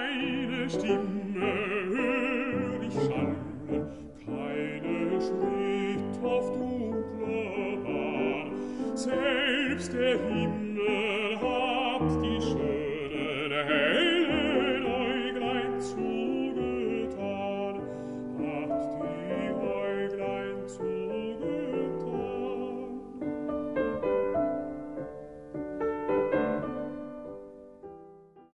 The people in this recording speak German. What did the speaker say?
keine Stimme hör ich schallen, keine Schritt auf dunkler Bahn, selbst der Himmel